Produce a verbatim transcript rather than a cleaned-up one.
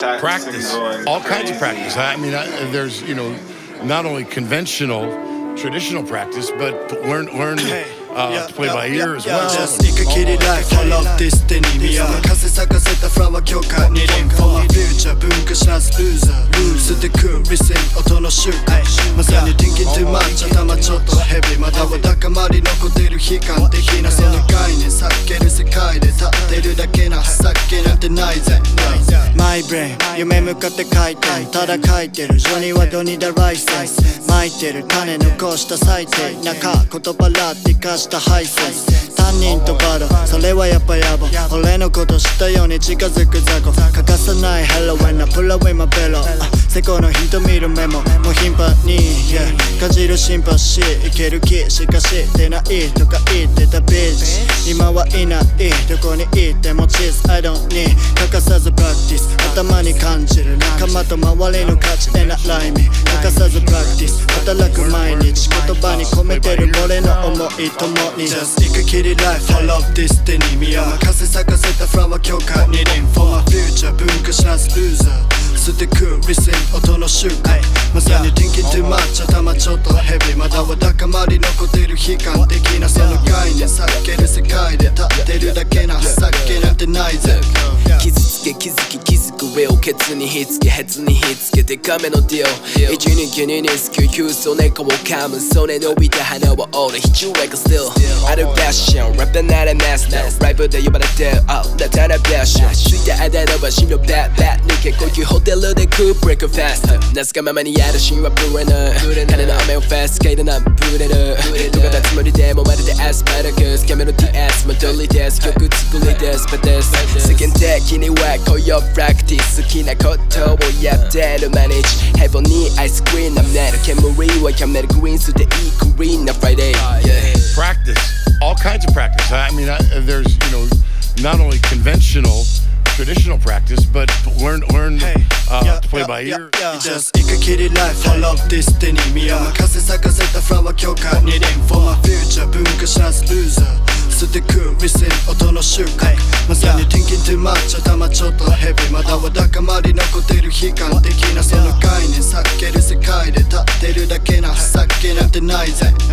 Practice, all kinds of practice. I mean, I, there's, you know, not only conventional, traditional practice, but learn learn uh, to play by ear as well. Just 一回きりライフ Follow Destiny 身を任せ咲かせたフラワー教会にリン For my future 文化知らず Loser Lose the cool Listen 音の周回まさに Thinking too much 頭ちょっとヘビーまだは高まり残ってる悲観的なその概念避ける世界で立ってるだけな酒なんてないぜ My brain 夢向かって書いてただ書いてるジョニーはドニダライセンス巻いてる種残した最低中言葉ラッティ化したハイセンス担任とバドそれはやっぱやば俺のこと知ったように近づく雑魚欠かさないヘロウェンなプラウェイマベロセコのヒント見るメモもう頻繁に、yeah、感じるシンパシーいける気しかしてないとか言ってたビーチ今はいないどこにいてもチーズ I don't need 欠かさずプラクティス頭に感じる仲間と周りの価値でなライミ欠かさずプラクティス働く毎日言葉に込めてる俺の思いともに Just 一回きりライフ Follow Destiny 身を任せ咲かせたフラワー教会にリン For my future 文化知らず Loser 吸ってく Listen 音の周回まさに Thinking too much 頭ちょっとヘビーまだは高まり残ってる悲観的なその概念避ける世界で立ってるだけな酒なんてないぜ傷つけ気づき気づく上をケツにひっつけヘツにひっつけてカメのディオ一人気ににすく急須猫を噛むそれ伸びた鼻は俺必要 like a still あるパッションラップならマスターライブで呼ばれてるあなたらパッションついたあだ名は死のバッバッ抜け呼吸ホテルでクーブレックファストなすかままにやるシーンはブレない彼の雨をファストケイドなブレるとかたつもりでもまるでアスパラガスキャメロ ティーエス 戻りです曲作りですパです世間的にはこういうプラクティス好きなことをやってる毎日ヘボにアイスクリーンなめる煙はキャメルグリーンすでいいクリーンなフライデー Practice, all kinds of practice. I mean, I, there's, you know, not only conventional, traditional practice, but learn learn uh, to play by ear. Just 一回きりライフ Follow Destiny 身を任せ咲かせたフラワー教会にリン For my future 文化知らず Loser 吸ってく Listen 音の周回まさに Thinking too much 頭ちょっとヘビーまだは高まり残ってる悲観的なその概念避ける世界で立ってるだけな酒なんてないぜ